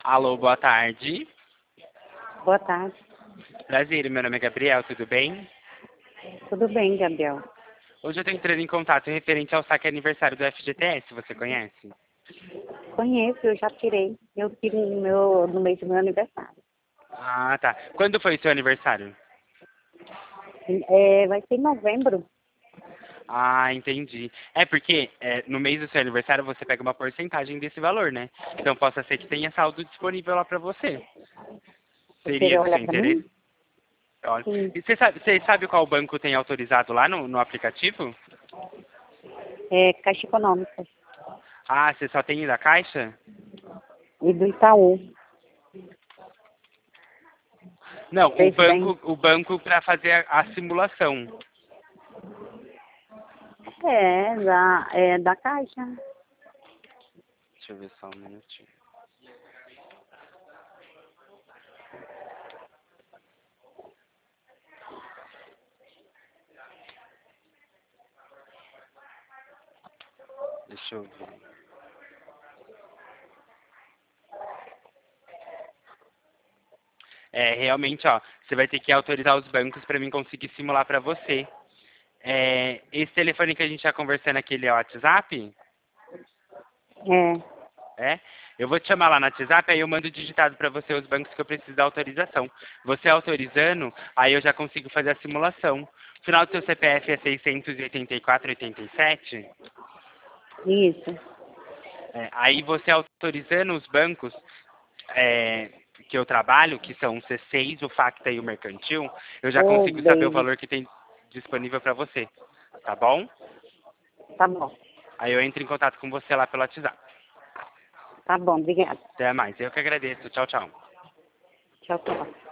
Alô, boa tarde. Boa tarde. Prazer, meu nome é Gabriel, tudo bem? Tudo bem, Gabriel? Hoje eu estou entrando em contato referente ao saque aniversário do FGTS, você conhece? Conheço, eu já tirei. Eu tiro no mês do meu aniversário. Ah, tá. Quando foi seu aniversário? Vai ser em novembro. Ah, entendi. É porque no mês do seu aniversário você pega uma porcentagem desse valor, né? Então possa ser que tenha saldo disponível lá para você. Você Seria queria do seu olhar para interesse? mim? Olha. Sim. E você sabe qual banco tem autorizado lá no aplicativo? Caixa Econômica. Ah, você só tem da Caixa? E do Itaú. Não, o Fez bem. banco, o banco para fazer a simulação. Da Caixa. Deixa eu ver só um minutinho. Deixa eu ver. Realmente, ó, você vai ter que autorizar os bancos para mim conseguir simular para você. Esse telefone que a gente está conversando aqui, ele é o WhatsApp? É, É? Eu vou te chamar lá no WhatsApp, aí eu mando digitado para você os bancos que eu preciso da autorização. Você autorizando, aí eu já consigo fazer a simulação. O final do seu CPF é 684,87? isso. Aí você autorizando os bancos que eu trabalho, que são o C6, o Facta e o Mercantil, eu já Ô, consigo saber o beijo. valor que tem disponível para você. Tá bom? Tá bom. Aí eu entro em contato com você lá pelo WhatsApp. Tá bom, obrigada. Até mais. Eu que agradeço. Tchau, tchau. Tchau, tchau.